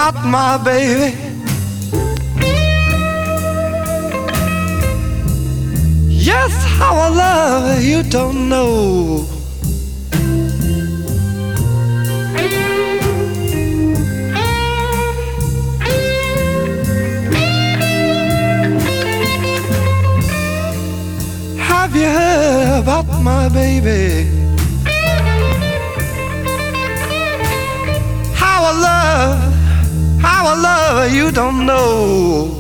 about my baby. Yes, how I love her, you don't know. Have you heard about my baby? How I love her, you don't know.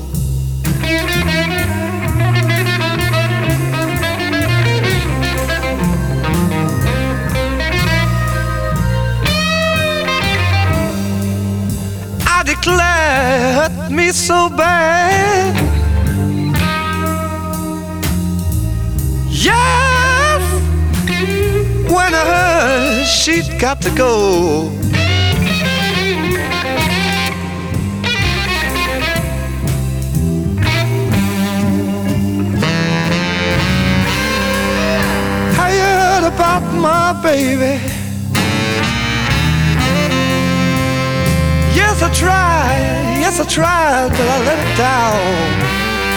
I declare, it hurt me so bad. Yes, when I heard she'd got to go. I heard about my baby. Yes, I tried, but I let it down.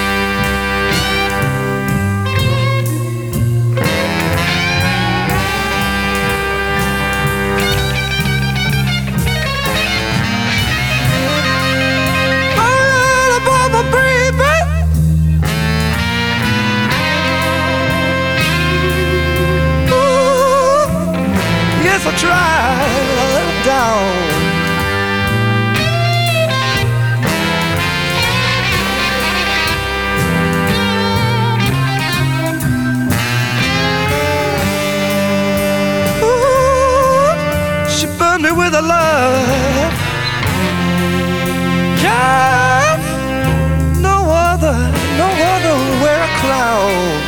I tried, I let it down. Ooh, she burned me with her love. Yes, no other will wear a crown.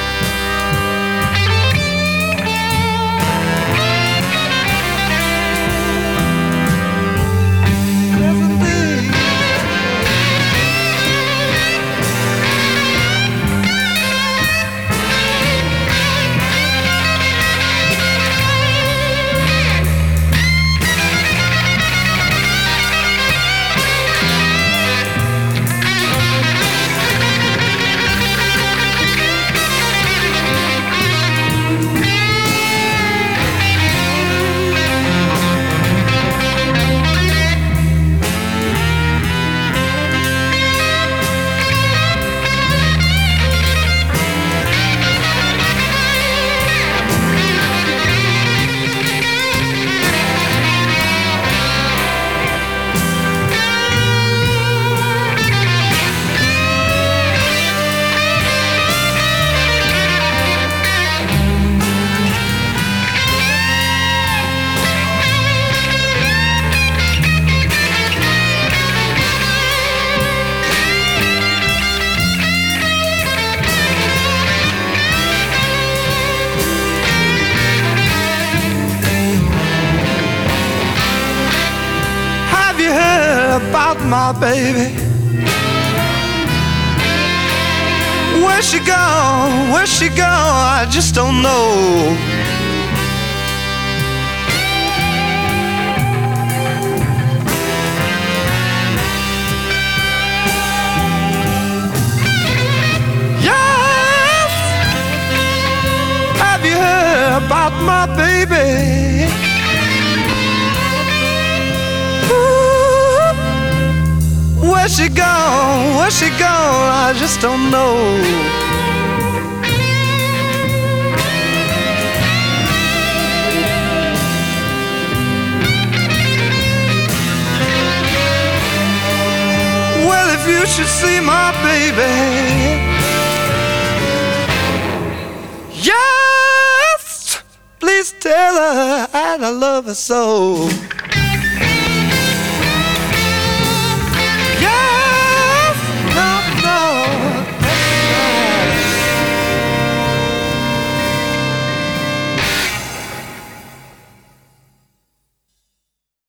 About my baby. Where's she gone? Where's she gone? I just don't know. Yes, have you heard about my baby? Where's she gone? Where's she gone? I just don't know. Well, if you should see my baby, yes, please tell her I love her so.